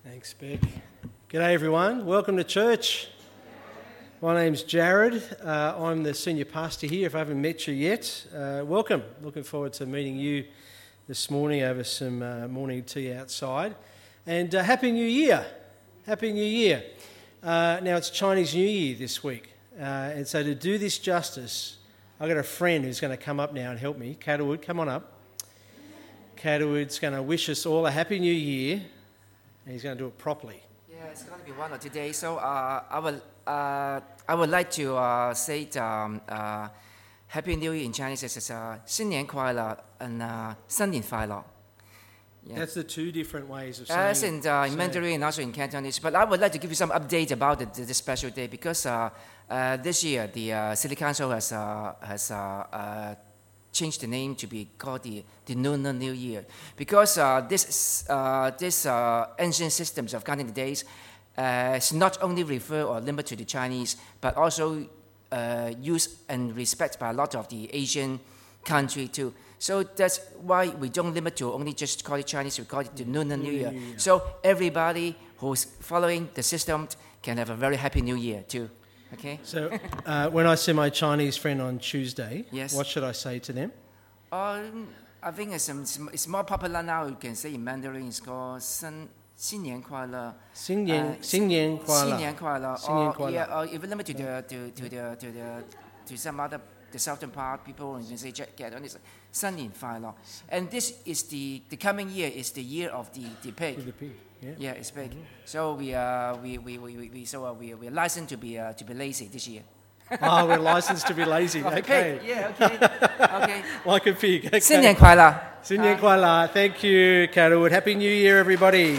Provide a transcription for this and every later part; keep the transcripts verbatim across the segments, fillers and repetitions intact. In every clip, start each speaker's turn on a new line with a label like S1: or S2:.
S1: Thanks, Beck. G'day, everyone. Welcome to church. My name's Jared. Uh, I'm the senior pastor here. If I haven't met you yet, uh, welcome. Looking forward to meeting you this morning over some uh, morning tea outside. And uh, Happy New Year. Happy New Year. Uh, now, it's Chinese New Year this week. Uh, and so to do this justice, I've got a friend who's going to come up now and help me. Catterwood, come on up. Catterwood's going to wish us all a Happy New Year. And he's going to do it properly.
S2: Yeah, it's going to be one of today. So uh, I would uh, I would like to uh, say um, uh, Happy New Year in Chinese is uh, 新年快乐 and uh, 新年快乐.
S1: Yeah. That's the two different ways of saying
S2: As in, uh, in
S1: saying.
S2: Mandarin and also in Cantonese. But I would like to give you some update about the, the, the special day because uh, uh, this year the uh, City Council has uh, has uh, uh, changed the name to be called the, the Lunar New Year because uh, this uh, this uh, ancient systems of counting the days uh, is not only refer or limit to the Chinese, but also uh, used and respected by a lot of the Asian country too. So that's why we don't limit to only just call it Chinese, we call it the Lunar New Year. So everybody who's following the system can have a very happy New Year too. Okay.
S1: So uh, when I see my Chinese friend on Tuesday,
S2: yes.
S1: What should I say to them?
S2: Um, I think it's, um, it's more popular now. You can say in Mandarin it's called 新新年快乐.
S1: 新年
S2: uh,
S1: 新年快乐.
S2: 新年快乐.
S1: 新年快乐.
S2: Or, yeah, or if you limit to the to, to the to the to some other the southern part, people you can say get on this 新年快乐. And this is the the coming year is the year of the the pig.
S1: With the pig. Yeah.
S2: Yeah, it's big. Mm-hmm. So we uh we we we, we so uh, we we're licensed to be uh, to be lazy this year.
S1: Oh, we're licensed to be lazy.
S2: Oh,
S1: okay.
S2: Pig. Yeah. Okay. Okay.
S1: Like a pig. Okay.
S2: 新年快乐.
S1: 新年快乐. Thank you, Catterwood. Happy New Year, everybody.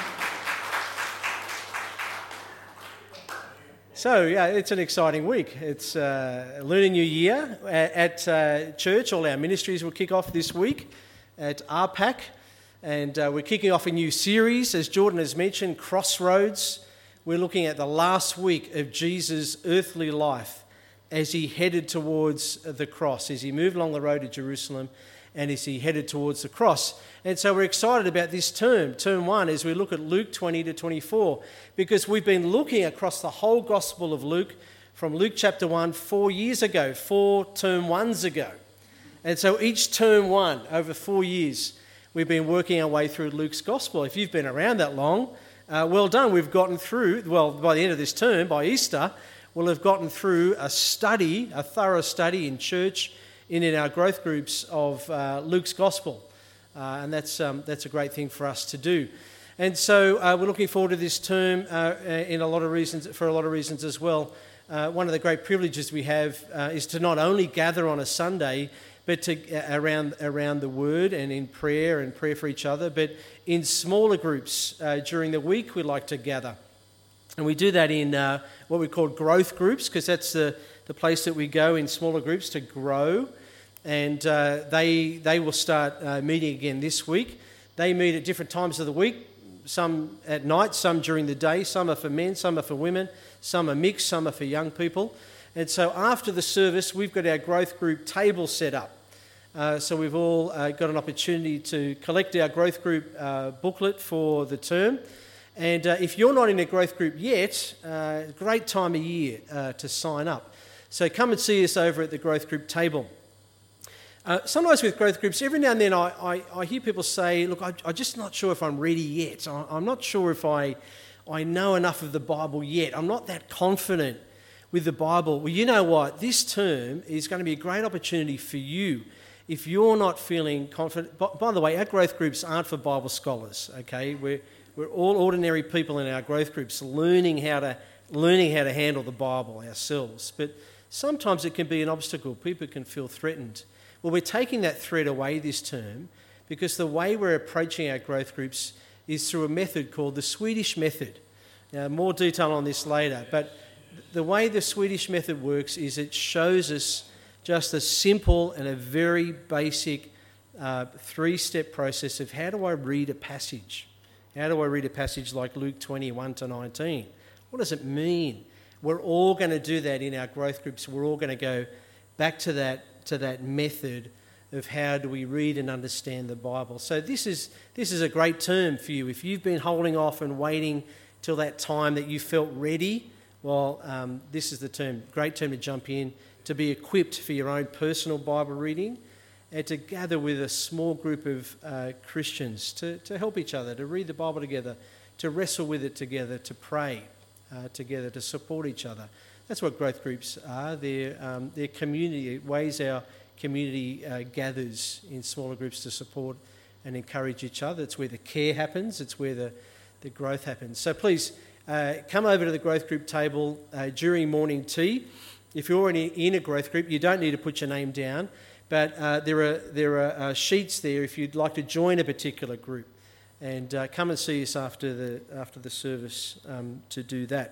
S1: So, yeah, it's an exciting week. It's uh, Lunar New Year. At, at uh, church, all our ministries will kick off this week at R PAC. And uh, we're kicking off a new series, as Jordan has mentioned, Crossroads. We're looking at the last week of Jesus' earthly life as he headed towards the cross, as he moved along the road to Jerusalem and as he headed towards the cross. And so we're excited about this term, term one, as we look at Luke twenty to twenty-four, because we've been looking across the whole Gospel of Luke from Luke chapter one four years ago, four term ones ago. And so each term one, over four years, we've been working our way through Luke's Gospel. If you've been around that long, uh, well done. We've gotten through, well, by the end of this term, by Easter, we'll have gotten through a study, a thorough study in church and in our growth groups of uh, Luke's Gospel. Uh, and that's um, that's a great thing for us to do. And so uh, we're looking forward to this term uh, in a lot of reasons, for a lot of reasons as well. Uh, one of the great privileges we have uh, is to not only gather on a Sunday, but to uh, around around the Word and in prayer and prayer for each other, but in smaller groups uh, during the week we like to gather. And we do that in uh, what we call growth groups, because that's the, the place that we go in smaller groups to grow. And uh, they they will start uh, meeting again this week. They meet at different times of the week, some at night, some during the day. Some are for men, some are for women, some are mixed, some are for young people. And so after the service, we've got our growth group table set up. Uh, so we've all uh, got an opportunity to collect our growth group uh, booklet for the term. And uh, if you're not in a growth group yet, uh, great time of year uh, to sign up. So come and see us over at the growth group table. Uh, sometimes with growth groups, every now and then I, I, I hear people say, look, I, I'm just not sure if I'm ready yet. I, I'm not sure if I, I know enough of the Bible yet. I'm not that confident with the Bible. Well, you know what? This term is going to be a great opportunity for you. If you're not feeling confident, by, by the way, our growth groups aren't for Bible scholars, okay? We're, we're all ordinary people in our growth groups learning how to learning how to handle the Bible ourselves. But sometimes it can be an obstacle. People can feel threatened. Well, we're taking that threat away this term because the way we're approaching our growth groups is through a method called the Swedish method. Now, more detail on this later, but the way the Swedish method works is it shows us just a simple and a very basic uh, three-step process of how do I read a passage? How do I read a passage like Luke twenty, one to nineteen? What does it mean? We're all going to do that in our growth groups. We're all going to go back to that to that method of how do we read and understand the Bible. So this is this is a great term for you. If you've been holding off and waiting till that time that you felt ready, well, um, this is the term, great term to jump in, to be equipped for your own personal Bible reading and to gather with a small group of uh, Christians to, to help each other, to read the Bible together, to wrestle with it together, to pray uh, together, to support each other. That's what growth groups are. They're, um, they're community, ways our community uh, gathers in smaller groups to support and encourage each other. It's where the care happens. It's where the, the growth happens. So please uh, come over to the growth group table uh, during morning tea. If you're already in a growth group, you don't need to put your name down, but uh, there are there are uh, sheets there if you'd like to join a particular group, and uh, come and see us after the after the service um, to do that.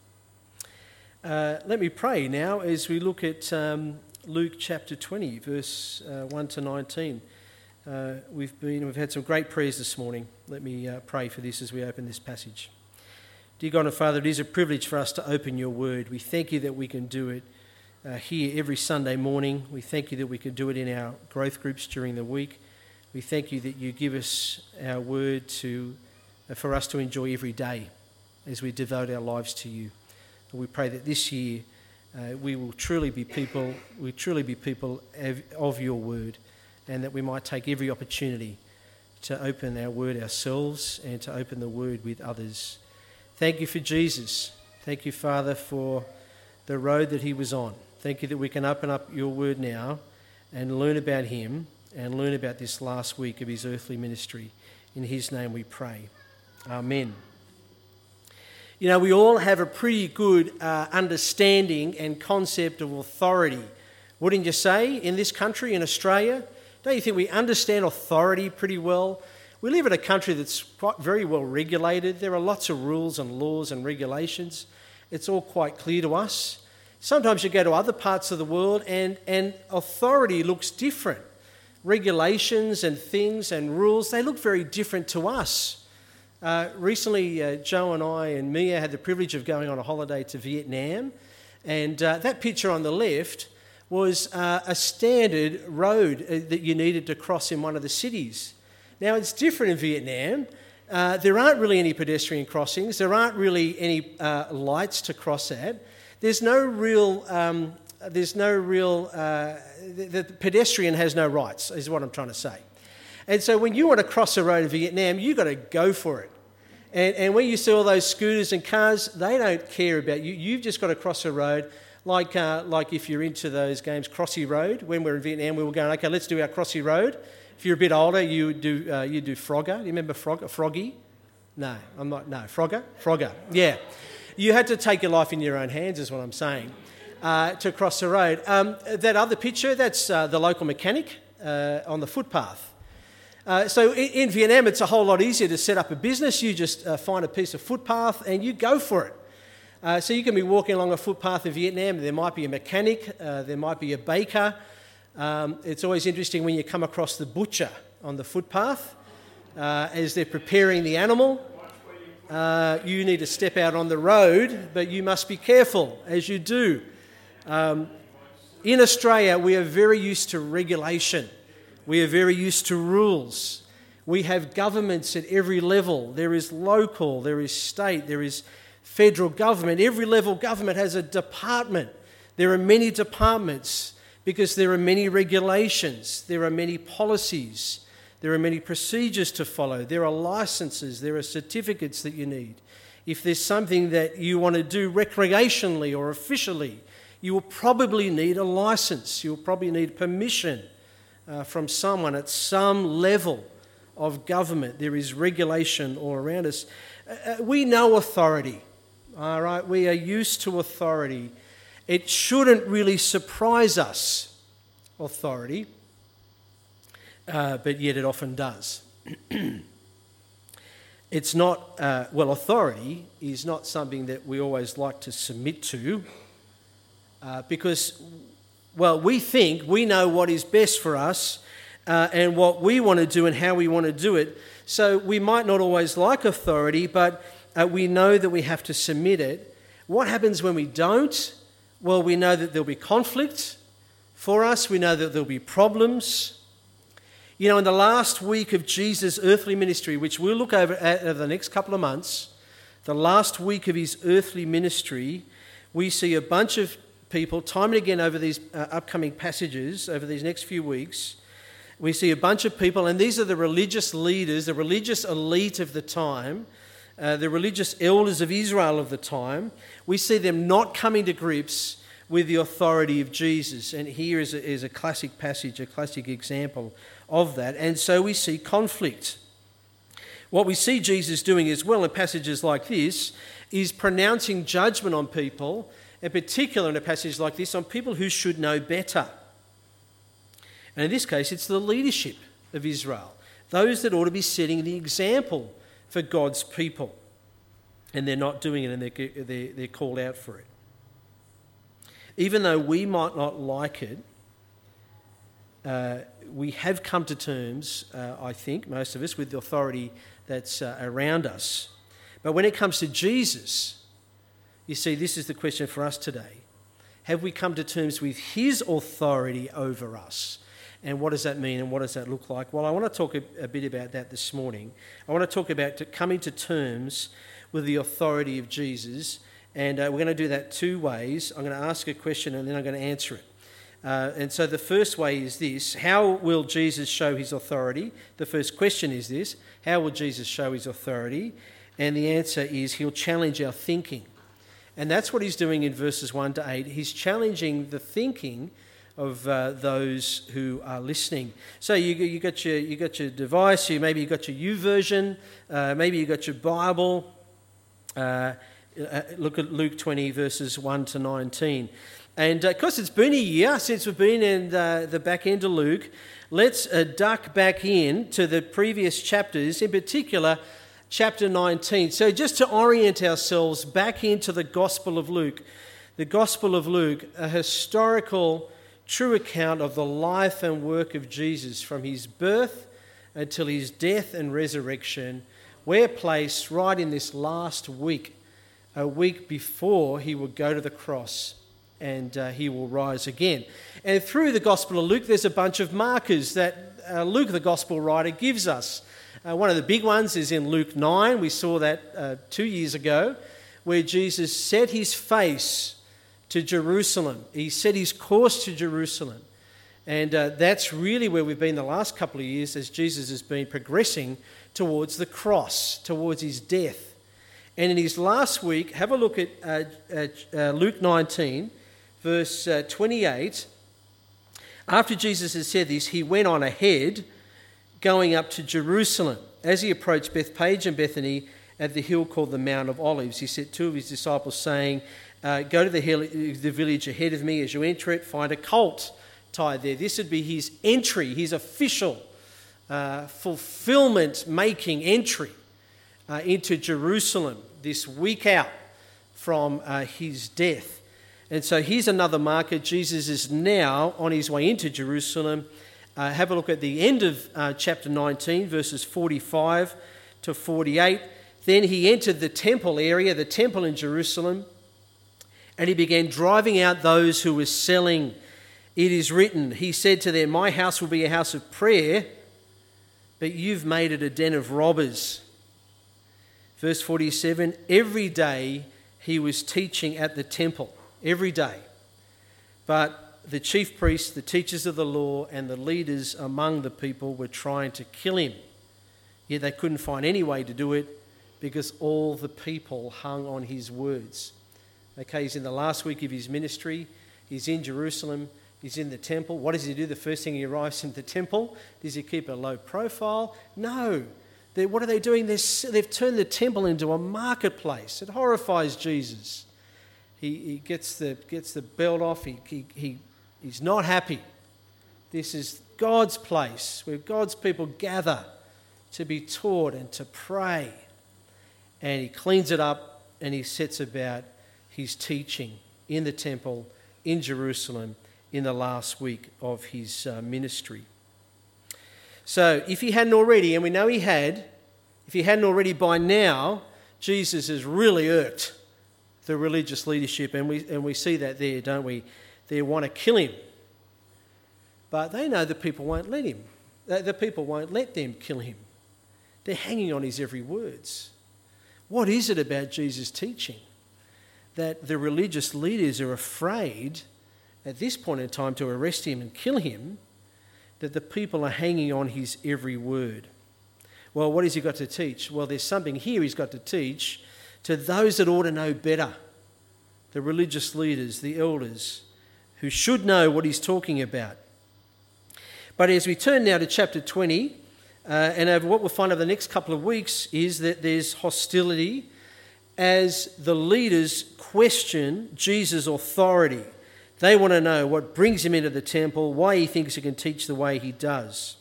S1: Uh, let me pray now as we look at um, Luke chapter twenty, verse uh, one to nineteen. Uh, we've been we've had some great prayers this morning. Let me uh, pray for this as we open this passage. Dear God and Father, it is a privilege for us to open your word. We thank you that we can do it uh, here every Sunday morning. We thank you that we can do it in our growth groups during the week. We thank you that you give us our word to uh, for us to enjoy every day as we devote our lives to you. And we pray that this year uh, we will truly be people, we truly be people of, of your word, and that we might take every opportunity to open our word ourselves and to open the word with others. Thank you for Jesus. Thank you, Father, for the road that he was on. Thank you that we can open up your word now and learn about him and learn about this last week of his earthly ministry. In his name we pray. Amen. You know, we all have a pretty good uh, understanding and concept of authority. Wouldn't you say, in this country, in Australia? Don't you think we understand authority pretty well? We live in a country that's quite very well regulated. There are lots of rules and laws and regulations. It's all quite clear to us. Sometimes you go to other parts of the world and, and authority looks different. Regulations and things and rules, they look very different to us. Uh, recently, uh, Joe and I and Mia had the privilege of going on a holiday to Vietnam, and uh, that picture on the left was uh, a standard road uh, that you needed to cross in one of the cities. Now, it's different in Vietnam. Uh, there aren't really any pedestrian crossings. There aren't really any uh, lights to cross at. There's no real, um, there's no real, uh, the, the pedestrian has no rights, is what I'm trying to say. And so when you want to cross a road in Vietnam, you've got to go for it. And, and when you see all those scooters and cars, they don't care about you. You've just got to cross a road. Like uh, like if you're into those games, Crossy Road. When we were in Vietnam, we were going, okay, let's do our Crossy Road. If you're a bit older, you do uh, you do Frogger. Do you remember Frog, Froggy? No, I'm not. No, Frogger? Frogger, yeah. You had to take your life in your own hands, is what I'm saying, uh, to cross the road. Um, that other picture, that's uh, the local mechanic uh, on the footpath. Uh, so in, in Vietnam, it's a whole lot easier to set up a business. You just uh, find a piece of footpath and you go for it. Uh, so you can be walking along a footpath in Vietnam. There might be a mechanic. Uh, there might be a baker. Um, it's always interesting when you come across the butcher on the footpath uh, as they're preparing the animal. Uh, you need to step out on the road, but you must be careful as you do. Um, in Australia, we are very used to regulation. We are very used to rules. We have governments at every level. There is local, there is state, there is federal government. Every level of government has a department. There are many departments because there are many regulations. There are many policies. There are many procedures to follow. There are licenses. There are certificates that you need. If there's something that you want to do recreationally or officially, you will probably need a license. You'll probably need permission uh, from someone at some level of government. There is regulation all around us. Uh, we know authority. All right, we are used to authority. It shouldn't really surprise us, authority, uh, but yet it often does. It's not, uh, well, authority is not something that we always like to submit to uh, because, well, we think we know what is best for us uh, and what we want to do and how we want to do it. So we might not always like authority, but Uh, we know that we have to submit it. What happens when we don't? Well, we know that there'll be conflict for us. We know that there'll be problems You know, in the last week of Jesus' earthly ministry, which we'll look over at over the next couple of months, the last week of his earthly ministry, we see a bunch of people, time and again over these uh, upcoming passages, over these next few weeks, we see a bunch of people, and these are the religious leaders, the religious elite of the time, uh, the religious elders of Israel of the time. We see them not coming to grips with the authority of Jesus. And here is a, is a classic passage, a classic example of that. And so we see conflict. What we see Jesus doing as well in passages like this is pronouncing judgment on people, in particular in a passage like this, on people who should know better. And in this case, it's the leadership of Israel, those that ought to be setting the example for God's people. And they're not doing it, and they're, they're, they're called out for it. Even though we might not like it, uh, we have come to terms, uh, I think, most of us, with the authority that's uh, around us. But when it comes to Jesus, you see, this is the question for us today. Have we come to terms with his authority over us? And what does that mean, and what does that look like? Well, I want to talk a, a bit about that this morning. I want to talk about to coming to terms with the authority of Jesus. And uh, we're going to do that two ways. I'm going to ask a question and then I'm going to answer it. Uh, and so the first way is this: how will Jesus show his authority? The first question is this: how will Jesus show his authority? And the answer is he'll challenge our thinking. And that's what he's doing in verses one to eight. He's challenging the thinking of uh, those who are listening. So you, you got your you got your device. You maybe you got your YouVersion. Uh, maybe you got your Bible. Uh, Uh, look at Luke twenty, verses one to nineteen. And because uh, it's been a year since we've been in the, the back end of Luke, let's uh, duck back in to the previous chapters, in particular, chapter nineteen. So just to orient ourselves back into the Gospel of Luke, the Gospel of Luke, a historical, true account of the life and work of Jesus from his birth until his death and resurrection. We're placed right in this last week, a week before he will go to the cross and uh, he will rise again. And through the Gospel of Luke, there's a bunch of markers that uh, Luke, the Gospel writer, gives us. Uh, one of the big ones is in Luke nine. We saw that uh, two years ago, where Jesus set his face to Jerusalem. He set his course to Jerusalem. And uh, that's really where we've been the last couple of years as Jesus has been progressing towards the cross, towards his death. And in his last week, have a look at, uh, at uh, Luke nineteen, verse uh, twenty-eight. After Jesus had said this, he went on ahead, going up to Jerusalem. As he approached Bethpage and Bethany at the hill called the Mount of Olives, he sent two of his disciples, saying, uh, go to the, hill, the village ahead of me. As you enter it, find a colt tied there. This would be his entry, his official uh, fulfillment-making entry Uh, into Jerusalem this week out from uh, his death. And so here's another marker. Jesus is now on his way into Jerusalem. Uh, have a look at the end of uh, chapter nineteen, verses forty-five to forty-eight. Then he entered the temple area, the temple in Jerusalem, and he began driving out those who were selling. It is written, he said to them, my house will be a house of prayer, but you've made it a den of robbers. Verse forty-seven, every day he was teaching at the temple, every day. But the chief priests, the teachers of the law, and the leaders among the people were trying to kill him. Yet they couldn't find any way to do it because all the people hung on his words. Okay, he's in the last week of his ministry. He's in Jerusalem. He's in the temple. What does he do the first thing he arrives in the temple? Does he keep a low profile? No. They're, what are they doing? They're, they've turned the temple into a marketplace. It horrifies Jesus. He, he gets the gets the belt off. He, he, he he's not happy. This is God's place where God's people gather to be taught and to pray. And he cleans it up and he sets about his teaching in the temple in Jerusalem in the last week of his uh, ministry. So if he hadn't already, and we know he had, if he hadn't already by now, Jesus has really irked the religious leadership, and we and we see that there, don't we? They want to kill him. But they know the people won't let him. The, the people won't let them kill him. They're hanging on his every words. What is it about Jesus' teaching that the religious leaders are afraid at this point in time to arrest him and kill him, that the people are hanging on his every word? Well, what has he got to teach? Well, there's something here he's got to teach to those that ought to know better, the religious leaders, the elders, who should know what he's talking about. But as we turn now to chapter twenty, uh, and over what we'll find over the next couple of weeks is that there's hostility as the leaders question Jesus' authority. They want to know what brings him into the temple, why he thinks he can teach the way he does.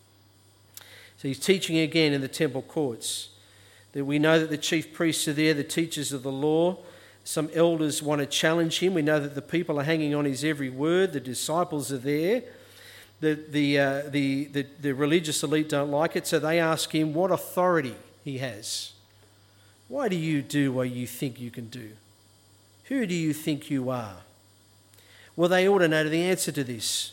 S1: So he's teaching again in the temple courts. That we know that the chief priests are there, the teachers of the law. Some elders want to challenge him. We know that the people are hanging on his every word. The disciples are there. The, the, uh, the, the, the religious elite don't like it, so they ask him what authority he has. Why do you do what you think you can do? Who do you think you are? Well, they ought to know the answer to this.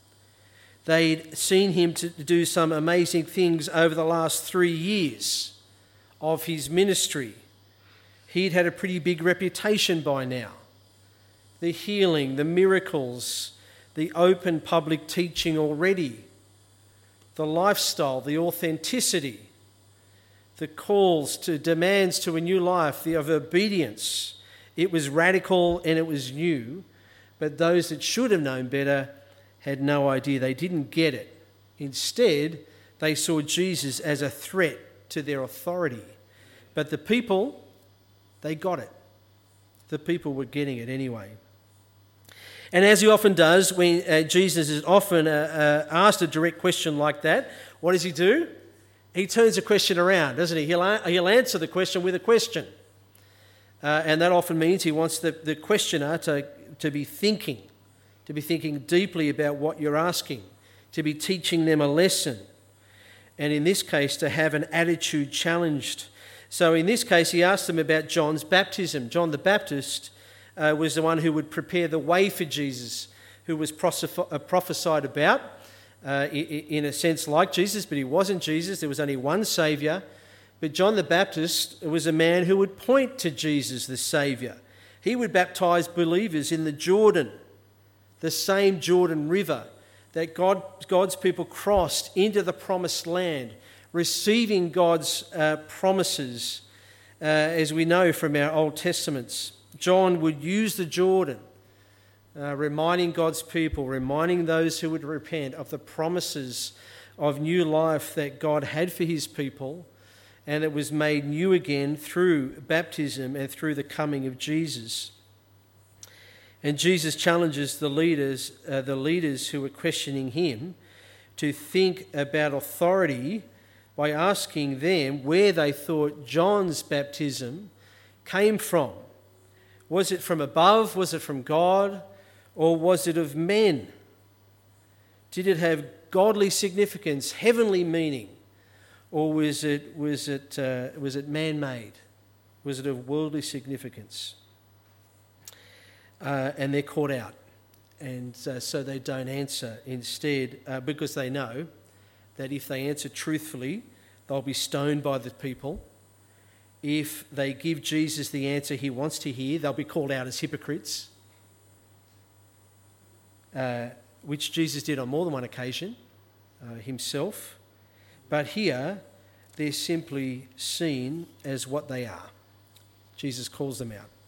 S1: They'd seen him to do some amazing things over the last three years of his ministry. He'd had a pretty big reputation by now. The healing, the miracles, the open public teaching already, the lifestyle, the authenticity, the calls to demands to a new life, the of obedience. It was radical and it was new, but those that should have known better had no idea. They didn't get it. Instead, they saw Jesus as a threat to their authority. But the people, they got it. The people were getting it anyway. And as he often does, when uh, Jesus is often uh, uh, asked a direct question like that, what does he do? He turns the question around, doesn't he? He'll, a- he'll answer the question with a question. Uh, and that often means he wants the, the questioner to, to be thinking, to be thinking deeply about what you're asking, to be teaching them a lesson. And in this case, to have an attitude challenged. So in this case, he asked them about John's baptism. John the Baptist uh, was the one who would prepare the way for Jesus, who was prophesied about, uh, in a sense like Jesus, but he wasn't Jesus. There was only one Saviour. But John the Baptist was a man who would point to Jesus, the Saviour. He would baptise believers in the Jordan, the same Jordan River that God, God's people crossed into the promised land, receiving God's uh, promises, uh, as we know from our Old Testaments. John would use the Jordan, uh, reminding God's people, reminding those who would repent of the promises of new life that God had for his people, and it was made new again through baptism and through the coming of Jesus. And Jesus challenges the leaders, uh, the leaders who were questioning him, to think about authority by asking them where they thought John's baptism came from. Was it from above? Was it from God? Or was it of men? Did it have godly significance, heavenly meaning? Or was it, was it, uh, was it man-made? Was it of worldly significance? Uh, and they're caught out. And uh, so they don't answer instead, uh, because they know that if they answer truthfully, they'll be stoned by the people. If they give Jesus the answer he wants to hear, they'll be called out as hypocrites, uh, which Jesus did on more than one occasion uh, himself. But here, they're simply seen as what they are. Jesus calls them out.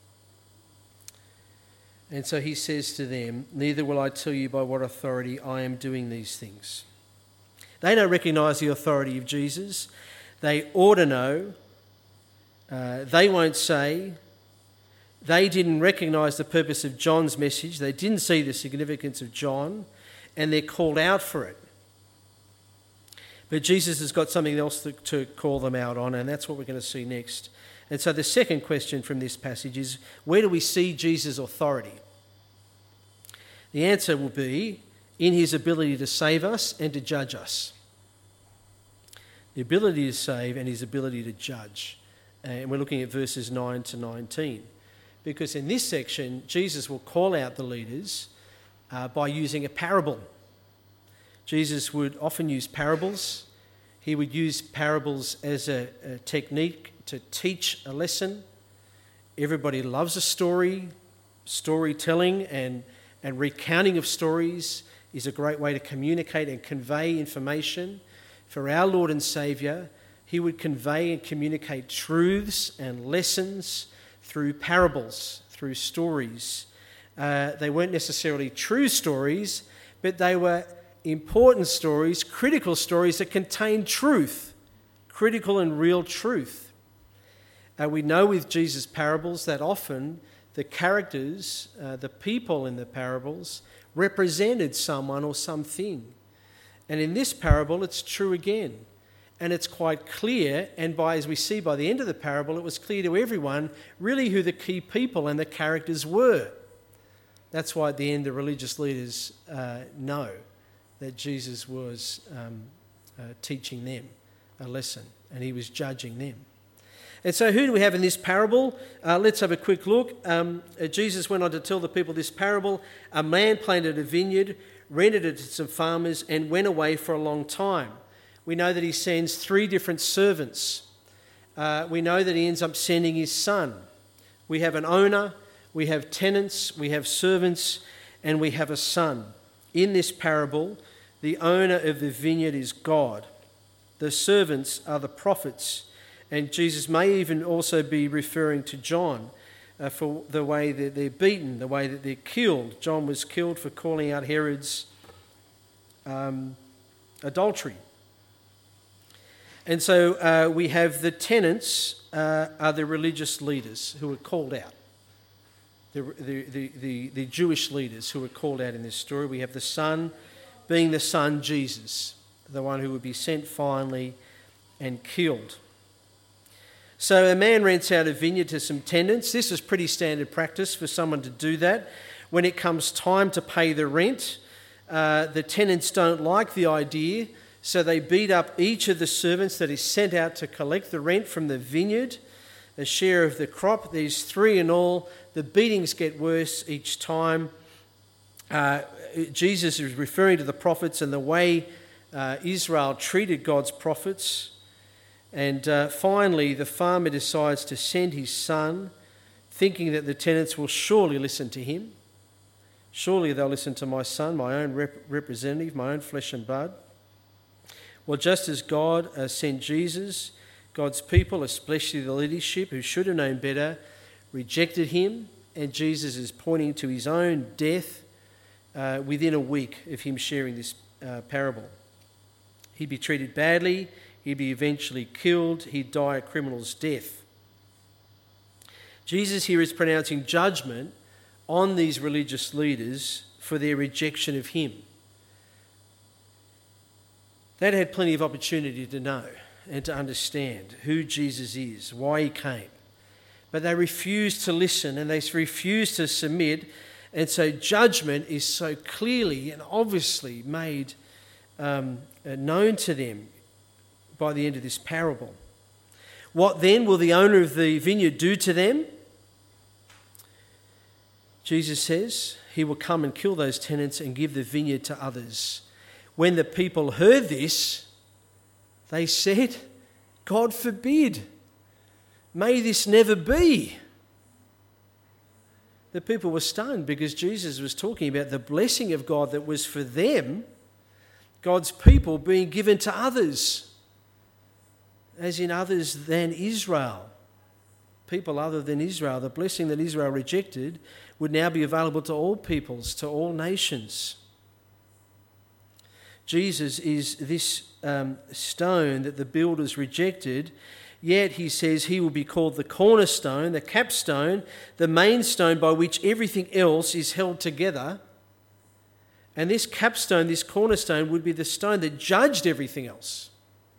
S1: And so he says to them, "Neither will I tell you by what authority I am doing these things." They don't recognise the authority of Jesus. They ought to know. Uh, they won't say. They didn't recognise the purpose of John's message. They didn't see the significance of John, and they're called out for it. But Jesus has got something else to, to call them out on, and that's what we're going to see next. And so the second question from this passage is, where do we see Jesus' authority? The answer will be in his ability to save us and to judge us. The ability to save and his ability to judge. And we're looking at verses nine to nineteen. Because in this section, Jesus will call out the leaders uh, by using a parable. Jesus would often use parables. He would use parables as a, a technique to teach a lesson. Everybody loves a story. Storytelling and, and recounting of stories is a great way to communicate and convey information. For our Lord and Saviour, he would convey and communicate truths and lessons through parables, through stories. Uh, they weren't necessarily true stories, but they were important stories, critical stories that contained truth, critical and real truth. Uh, we know with Jesus' parables that often the characters, uh, the people in the parables, represented someone or something. And in this parable, it's true again. And it's quite clear, and by as we see by the end of the parable, it was clear to everyone really who the key people and the characters were. That's why at the end the religious leaders uh, know that Jesus was um, uh, teaching them a lesson and he was judging them. And so who do we have in this parable? Uh, let's have a quick look. Um, uh, Jesus went on to tell the people this parable. A man planted a vineyard, rented it to some farmers, and went away for a long time. We know that he sends three different servants. Uh, we know that he ends up sending his son. We have an owner, we have tenants, we have servants, and we have a son. In this parable, the owner of the vineyard is God. The servants are the prophets. And Jesus may even also be referring to John uh, for the way that they're beaten, the way that they're killed. John was killed for calling out Herod's um, adultery. And so uh, we have the tenants uh, are the religious leaders who are called out. The, the, the, the, the Jewish leaders who are called out in this story. We have the son being the son Jesus, the one who would be sent finally and killed. So a man rents out a vineyard to some tenants. This is pretty standard practice for someone to do that. When it comes time to pay the rent, uh, the tenants don't like the idea, so they beat up each of the servants that is sent out to collect the rent from the vineyard, a share of the crop. There's three in all. The beatings get worse each time. Uh, Jesus is referring to the prophets and the way uh, Israel treated God's prophets. And uh, finally, the farmer decides to send his son, thinking that the tenants will surely listen to him. Surely they'll listen to my son, my own rep- representative, my own flesh and blood. Well, just as God uh, sent Jesus, God's people, especially the leadership who should have known better, rejected him, and Jesus is pointing to his own death uh, within a week of him sharing this uh, parable. He'd be treated badly, he'd be eventually killed, he'd die a criminal's death. Jesus here is pronouncing judgment on these religious leaders for their rejection of him. They'd had plenty of opportunity to know and to understand who Jesus is, why he came. But they refused to listen and they refused to submit. And so judgment is so clearly and obviously made um, known to them by the end of this parable. What then will the owner of the vineyard do to them? Jesus says he will come and kill those tenants and give the vineyard to others. When the people heard this, they said, God forbid, may this never be. The people were stunned because Jesus was talking about the blessing of God that was for them, God's people being given to others, as in others than Israel. People other than Israel. The blessing that Israel rejected would now be available to all peoples, to all nations. Jesus is this um, stone that the builders rejected, yet he says he will be called the cornerstone, the capstone, the main stone by which everything else is held together. And this capstone, this cornerstone, would be the stone that judged everything else.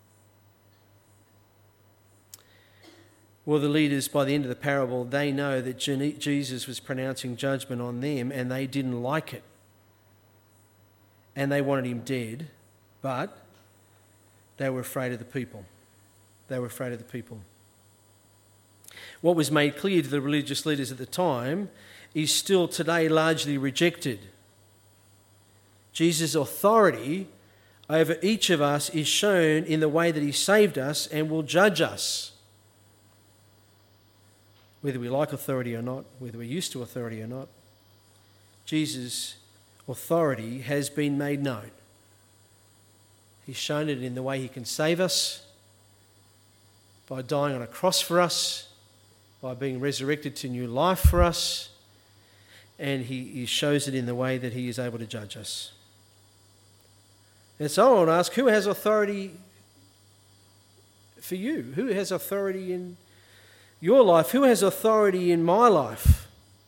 S1: Well, the leaders, by the end of the parable, they know that Jesus was pronouncing judgment on them and they didn't like it. And they wanted him dead, but they were afraid of the people. They were afraid of the people. What was made clear to the religious leaders at the time is still today largely rejected. Jesus' authority over each of us is shown in the way that he saved us and will judge us. Whether we like authority or not, whether we're used to authority or not, Jesus' authority has been made known. He's shown it in the way he can save us, by dying on a cross for us, by being resurrected to new life for us, and he, he shows it in the way that he is able to judge us. And so I want to ask, who has authority for you? Who has authority in your life? Who has authority in my life?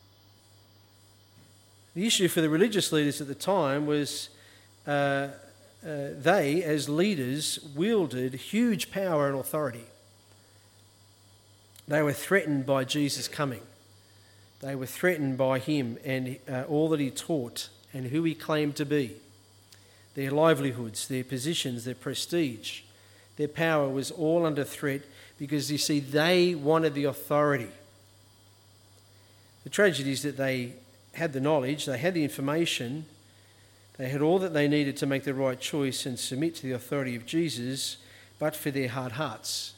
S1: The issue for the religious leaders at the time was uh, uh, they, as leaders, wielded huge power and authority. They were threatened by Jesus' coming. They were threatened by him and uh, all that he taught and who he claimed to be. Their livelihoods, their positions, their prestige, their power was all under threat because, you see, they wanted the authority. The tragedy is that they had the knowledge, they had the information, they had all that they needed to make the right choice and submit to the authority of Jesus, but for their hard hearts.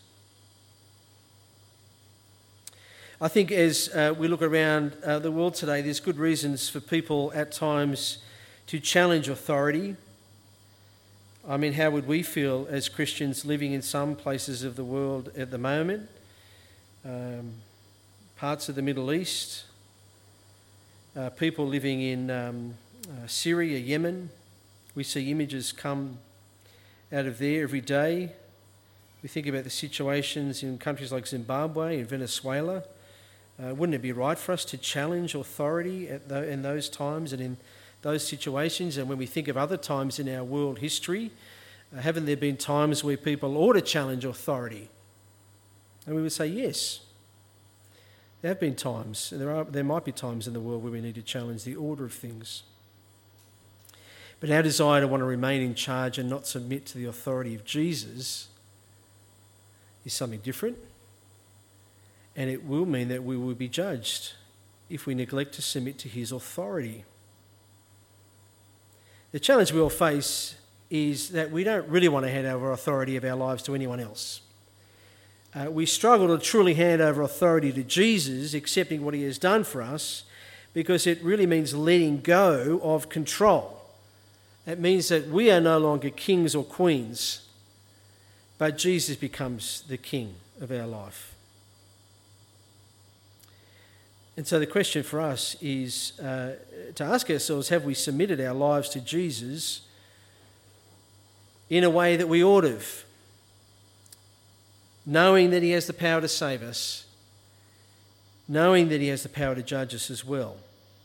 S1: I think as uh, we look around uh, the world today, there's good reasons for people at times to challenge authority. I mean, how would we feel as Christians living in some places of the world at the moment? Um, parts of the Middle East, uh, people living in um, uh, Syria, Yemen. We see images come out of there every day. We think about the situations in countries like Zimbabwe and Venezuela. Uh, wouldn't it be right for us to challenge authority at the, in those times and in those situations? And when we think of other times in our world history, uh, haven't there been times where people ought to challenge authority? And we would say yes. There have been times, and there are there might be times in the world where we need to challenge the order of things. But our desire to want to remain in charge and not submit to the authority of Jesus is something different. And it will mean that we will be judged if we neglect to submit to his authority. The challenge we all face is that we don't really want to hand over authority of our lives to anyone else. Uh, we struggle to truly hand over authority to Jesus, accepting what he has done for us, because it really means letting go of control. It means that we are no longer kings or queens, but Jesus becomes the king of our life. And so the question for us is uh, to ask ourselves, have we submitted our lives to Jesus in a way that we ought to have, knowing that he has the power to save us, knowing that he has the power to judge us as well?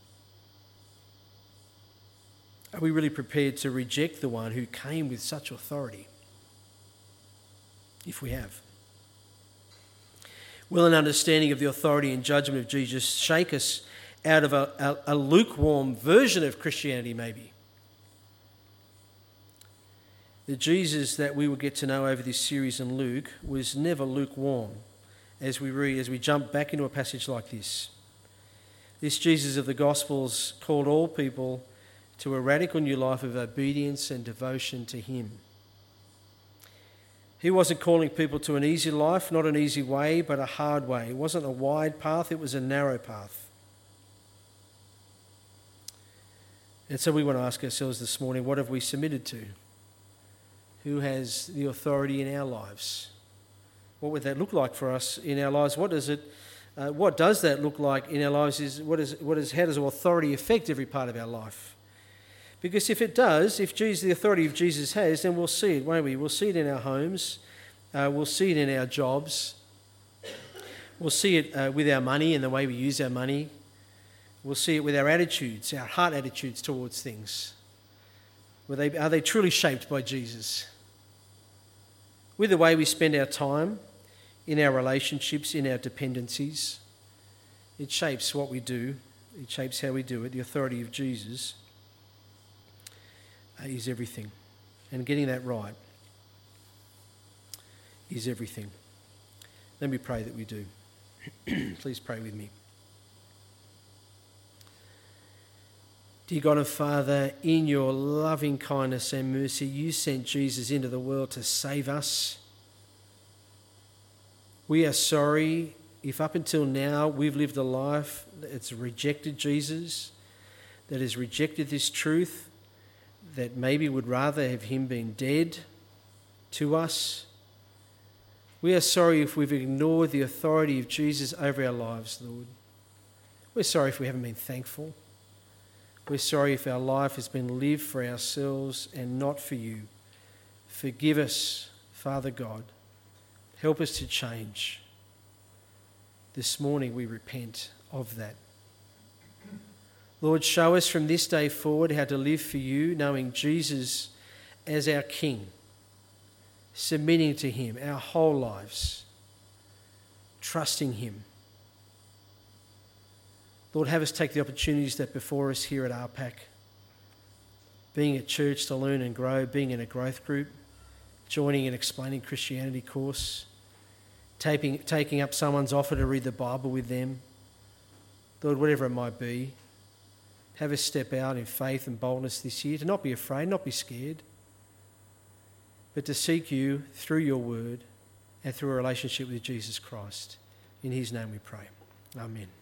S1: Are we really prepared to reject the one who came with such authority? If we have. Will an understanding of the authority and judgment of Jesus shake us out of a, a, a lukewarm version of Christianity, maybe? The Jesus that we will get to know over this series in Luke was never lukewarm, as we read, as we jump back into a passage like this. This Jesus of the Gospels called all people to a radical new life of obedience and devotion to him. He wasn't calling people to an easy life, not an easy way, but a hard way. It wasn't a wide path, it was a narrow path. And so we want to ask ourselves this morning, what have we submitted to? Who has the authority in our lives? What would that look like for us in our lives? What does it? Uh, what does that look like in our lives? Is what is what is how does authority affect every part of our life? Because if it does, if Jesus, the authority of Jesus has, then we'll see it, won't we? We'll see it in our homes. Uh, we'll see it in our jobs. We'll see it uh, with our money and the way we use our money. We'll see it with our attitudes, our heart attitudes towards things. Were they, are they truly shaped by Jesus? With the way we spend our time, in our relationships, in our dependencies. It shapes what we do. It shapes how we do it. The authority of Jesus is everything. And getting that right is everything. Let me pray that we do. Please pray with me. Dear God and Father, in your loving kindness and mercy, you sent Jesus into the world to save us. We are sorry if up until now we've lived a life that's rejected Jesus, that has rejected this truth, that maybe would rather have him been dead to us. We are sorry if we've ignored the authority of Jesus over our lives, Lord. We're sorry if we haven't been thankful. We're sorry if our life has been lived for ourselves and not for you. Forgive us, Father God. Help us to change. This morning we repent of that. Lord, show us from this day forward how to live for you, knowing Jesus as our King, submitting to him our whole lives, trusting him. Lord, have us take the opportunities that are before us here at R PAC, being at church to learn and grow, being in a growth group, joining an explaining Christianity course, taking, taking up someone's offer to read the Bible with them. Lord, whatever it might be, have us step out in faith and boldness this year, to not be afraid, not be scared, but to seek you through your word and through a relationship with Jesus Christ. In his name we pray. Amen.